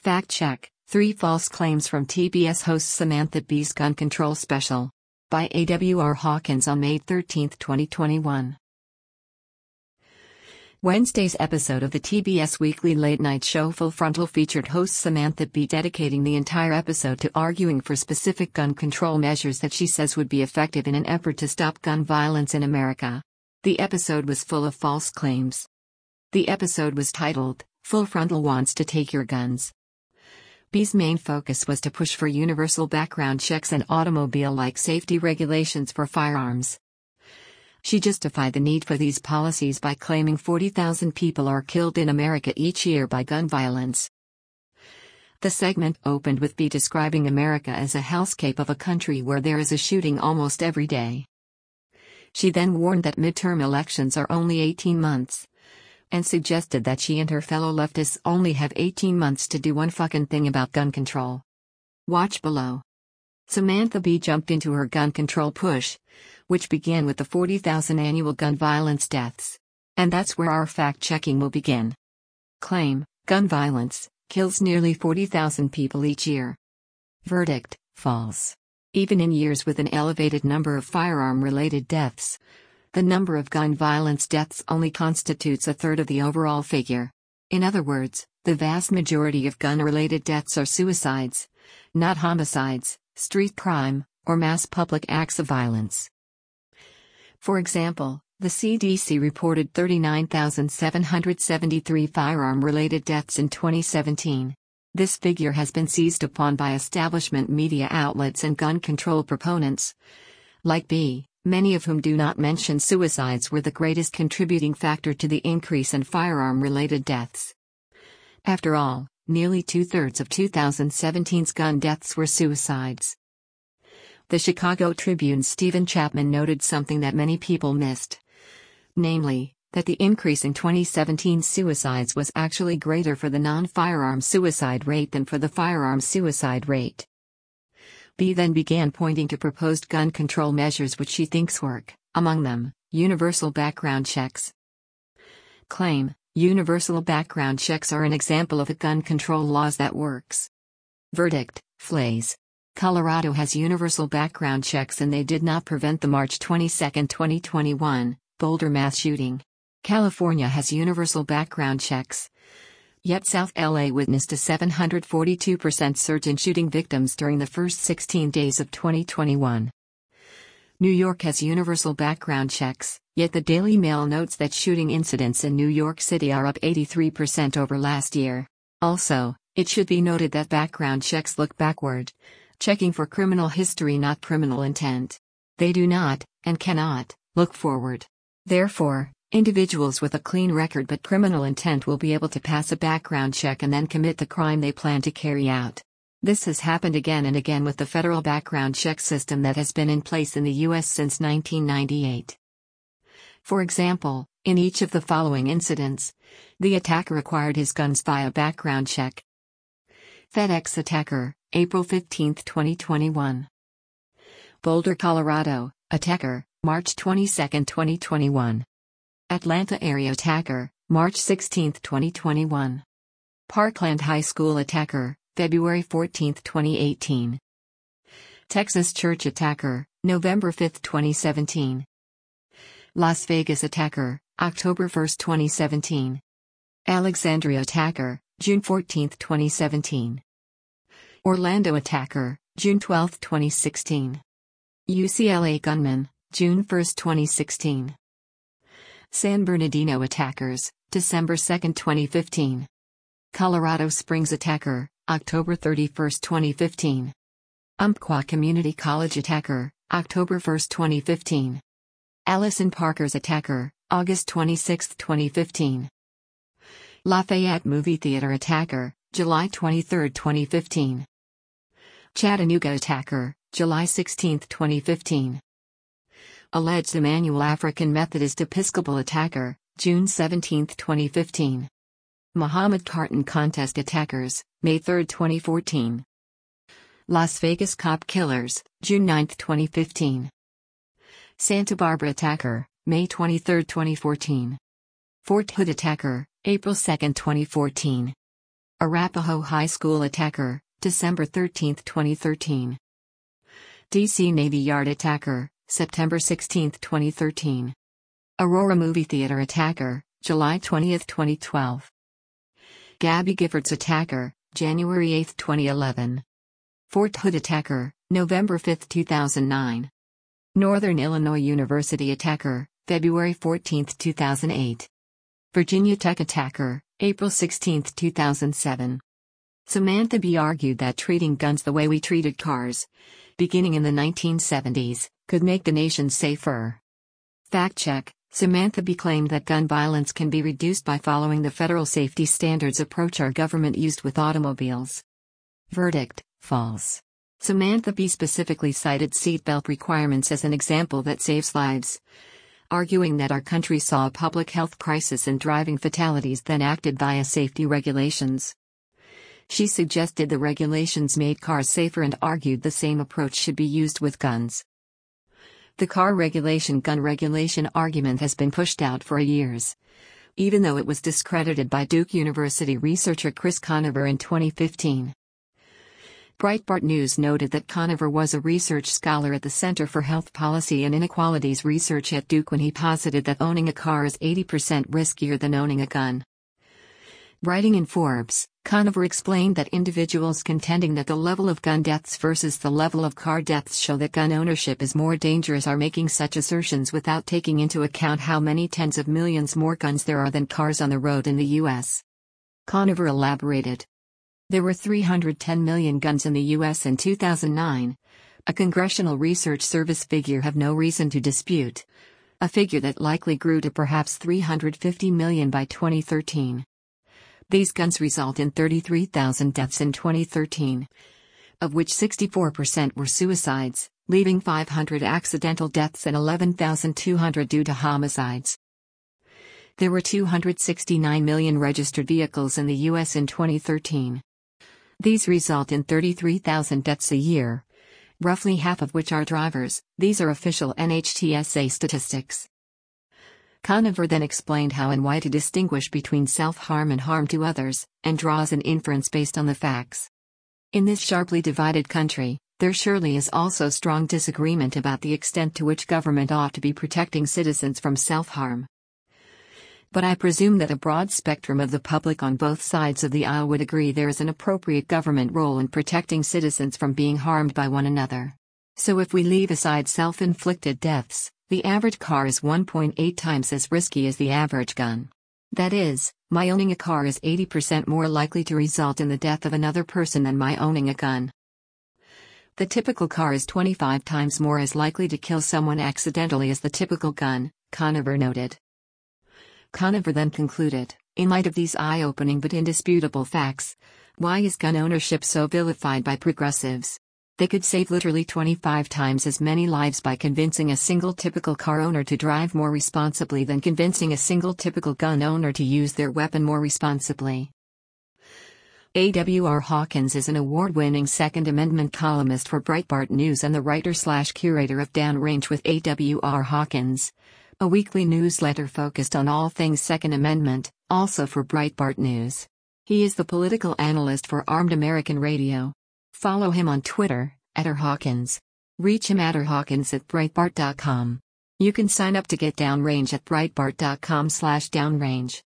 Fact check: 3 false claims from TBS host Samantha Bee's gun control special. By A.W.R. Hawkins on May 13, 2021. Wednesday's episode of the TBS weekly late-night show Full Frontal featured host Samantha Bee dedicating the entire episode to arguing for specific gun control measures that she says would be effective in an effort to stop gun violence in America. The episode was full of false claims. The episode was titled, "Full Frontal Wants to Take Your Guns." Bee's main focus was to push for universal background checks and automobile-like safety regulations for firearms. She justified the need for these policies by claiming 40,000 people are killed in America each year by gun violence. The segment opened with Bee describing America as a hellscape of a country where there is a shooting almost every day. She then warned that midterm elections are only 18 months. And suggested that she and her fellow leftists only have 18 months to do one fucking thing about gun control. Watch below. Samantha Bee jumped into her gun control push, which began with the 40,000 annual gun violence deaths. And that's where our fact-checking will begin. Claim: gun violence kills nearly 40,000 people each year. Verdict: false. Even in years with an elevated number of firearm-related deaths, the number of gun violence deaths only constitutes a third of the overall figure. In other words, the vast majority of gun-related deaths are suicides, not homicides, street crime, or mass public acts of violence. For example, the CDC reported 39,773 firearm-related deaths in 2017. This figure has been seized upon by establishment media outlets and gun control proponents, like Bee, many of whom do not mention suicides were the greatest contributing factor to the increase in firearm-related deaths. After all, nearly two-thirds of 2017's gun deaths were suicides. The Chicago Tribune's Stephen Chapman noted something that many people missed. Namely, that the increase in 2017 suicides was actually greater for the non-firearm suicide rate than for the firearm suicide rate. Bee then began pointing to proposed gun control measures which she thinks work, among them, universal background checks. Claim: universal background checks are an example of a gun control laws that works. Verdict: flays. Colorado has universal background checks and they did not prevent the March 22, 2021, Boulder mass shooting. California has universal background checks. Yet South LA witnessed a 742% surge in shooting victims during the first 16 days of 2021. New York has universal background checks, yet the Daily Mail notes that shooting incidents in New York City are up 83% over last year. Also, it should be noted that background checks look backward, checking for criminal history not criminal intent. They do not, and cannot, look forward. Therefore, individuals with a clean record but criminal intent will be able to pass a background check and then commit the crime they plan to carry out. This has happened again and again with the federal background check system that has been in place in the U.S. since 1998. For example, in each of the following incidents, the attacker acquired his guns via background check. FedEx attacker, April 15, 2021. Boulder, Colorado, attacker, March 22, 2021. Atlanta area attacker, March 16, 2021. Parkland High School attacker, February 14, 2018. Texas church attacker, November 5, 2017. Las Vegas attacker, October 1, 2017. Alexandria attacker, June 14, 2017. Orlando attacker, June 12, 2016. UCLA gunman, June 1, 2016. San Bernardino attackers, December 2, 2015. Colorado Springs attacker, October 31, 2015. Umpqua Community College attacker, October 1, 2015. Allison Parker's attacker, August 26, 2015. Lafayette Movie Theater attacker, July 23, 2015. Chattanooga attacker, July 16, 2015. Alleged Emmanuel African Methodist Episcopal attacker, June 17, 2015. Muhammad Carton contest attackers, May 3, 2014. Las Vegas cop killers, June 9, 2015. Santa Barbara attacker, May 23, 2014. Fort Hood attacker, April 2, 2014. Arapahoe High School attacker, December 13, 2013. D.C. Navy Yard attacker, September 16, 2013. Aurora Movie Theater attacker, July 20, 2012. Gabby Giffords attacker, January 8, 2011. Fort Hood attacker, November 5, 2009. Northern Illinois University attacker, February 14, 2008. Virginia Tech attacker, April 16, 2007. Samantha Bee argued that treating guns the way we treated cars, beginning in the 1970s, could make the nation safer. Fact check: Samantha Bee claimed that gun violence can be reduced by following the federal safety standards approach our government used with automobiles. Verdict: false. Samantha Bee specifically cited seatbelt requirements as an example that saves lives, arguing that our country saw a public health crisis in driving fatalities then acted via safety regulations. She suggested the regulations made cars safer and argued the same approach should be used with guns. The car regulation-gun regulation argument has been pushed out for years, even though it was discredited by Duke University researcher Chris Conover in 2015. Breitbart News noted that Conover was a research scholar at the Center for Health Policy and Inequalities Research at Duke when he posited that owning a car is 80% riskier than owning a gun. Writing in Forbes, Conover explained that individuals contending that the level of gun deaths versus the level of car deaths show that gun ownership is more dangerous are making such assertions without taking into account how many tens of millions more guns there are than cars on the road in the U.S. Conover elaborated. There were 310 million guns in the U.S. in 2009, a Congressional Research Service figure have no reason to dispute, a figure that likely grew to perhaps 350 million by 2013. These guns result in 33,000 deaths in 2013, of which 64% were suicides, leaving 500 accidental deaths and 11,200 due to homicides. There were 269 million registered vehicles in the U.S. in 2013. These result in 33,000 deaths a year, roughly half of which are drivers. These are official NHTSA statistics. Conover then explained how and why to distinguish between self-harm and harm to others, and draws an inference based on the facts. In this sharply divided country, there surely is also strong disagreement about the extent to which government ought to be protecting citizens from self-harm. But I presume that a broad spectrum of the public on both sides of the aisle would agree there is an appropriate government role in protecting citizens from being harmed by one another. So if we leave aside self-inflicted deaths, the average car is 1.8 times as risky as the average gun. That is, my owning a car is 80% more likely to result in the death of another person than my owning a gun. The typical car is 25 times more as likely to kill someone accidentally as the typical gun, Conover noted. Conover then concluded, in light of these eye-opening but indisputable facts, why is gun ownership so vilified by progressives? They could save literally 25 times as many lives by convincing a single typical car owner to drive more responsibly than convincing a single typical gun owner to use their weapon more responsibly. A.W.R. Hawkins is an award-winning Second Amendment columnist for Breitbart News and the writer/curator of Downrange with A.W.R. Hawkins, a weekly newsletter focused on all things Second Amendment, also for Breitbart News. He is the political analyst for Armed American Radio. Follow him on Twitter, @RHawkins. Reach him at rhawkins@breitbart.com. You can sign up to get Downrange at breitbart.com/downrange.